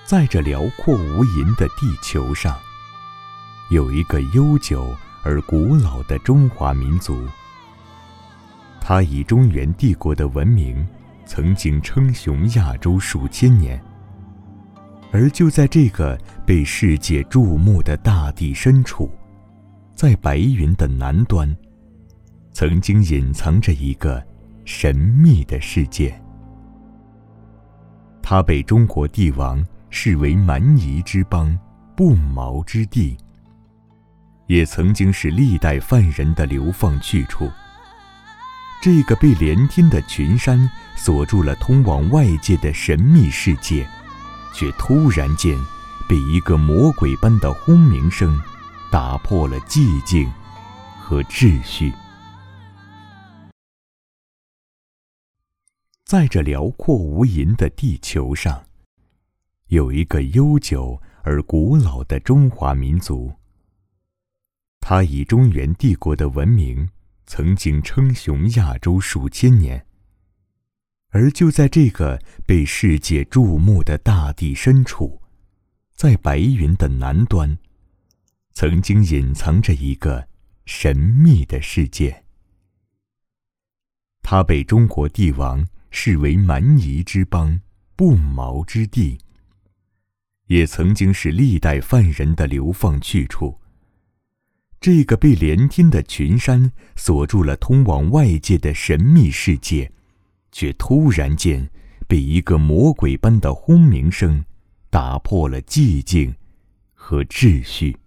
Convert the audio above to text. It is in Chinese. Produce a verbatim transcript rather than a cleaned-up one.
在这辽阔无垠的地球上，有一个悠久而古老的中华民族。它以中原帝国的文明曾经称雄亚洲数千年，而就在这个被世界注目的大地深处，在白云的南端，曾经隐藏着一个神秘的世界。它被中国帝王视为蛮夷之邦、不毛之地，也曾经是历代犯人的流放去处。这个被连天的群山锁住了通往外界的神秘世界，却突然间被一个魔鬼般的轰鸣声打破了寂静和秩序。在这辽阔无垠的地球上，有一个悠久而古老的中华民族。它以中原帝国的文明曾经称雄亚洲数千年，而就在这个被世界注目的大地深处，在白云的南端，曾经隐藏着一个神秘的世界。它被中国帝王视为蛮夷之邦、不毛之地，也曾经是历代犯人的流放去处。这个被连天的群山锁住了通往外界的神秘世界，却突然间被一个魔鬼般的轰鸣声打破了寂静和秩序。